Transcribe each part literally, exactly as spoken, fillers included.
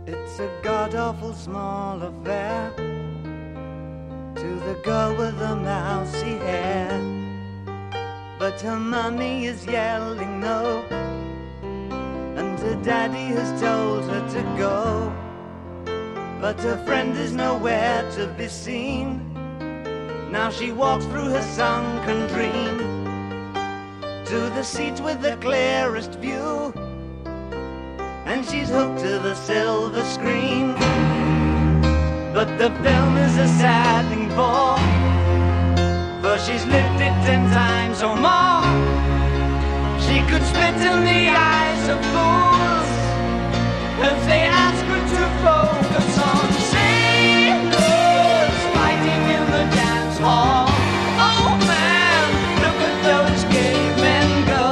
It's a god-awful small affair to the girl with the mousy hair, but her mummy is yelling no, and her daddy has told her to go, but her friend is nowhere to be seen. Now she walks through her sunken dream to the seat with the clearest view, and she's hooked to the silver screen. But the film is a sad thing for, for she's lived it ten times or more. She could spit in the eyes of fools if they ask her to focus on sailors fighting in the dance hall. Oh man, look at those gay men go.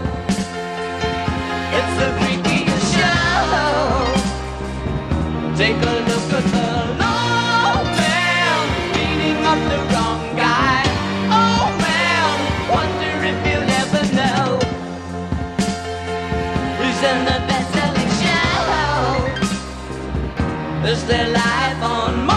It's the freakiest show. Take a look at the low man beating up the wrong guy. Oh man, wonder if you'll ever know who's in the best-selling show. Is there life on Mars?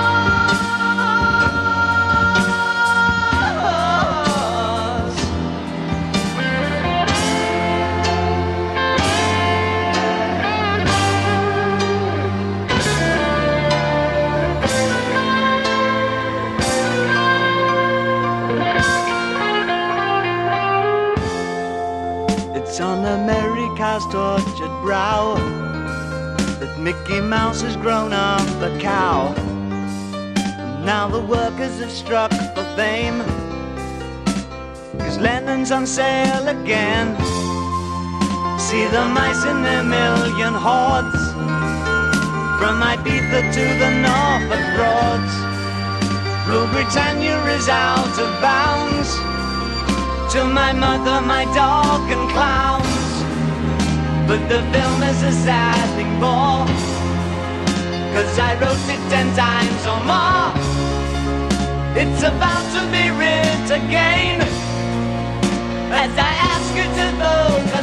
It's on America's tortured brow that Mickey Mouse has grown up a cow. And now the workers have struck for fame, 'cause Lennon's on sale again. See the mice in their million hordes, from Ibiza to the Norfolk Broads. Rule Britannia is out of bounds, to my mother, my dog and clowns. But the film is a sad thing for, 'cause I wrote it ten times or more. It's about to be writ again, as I ask you to vote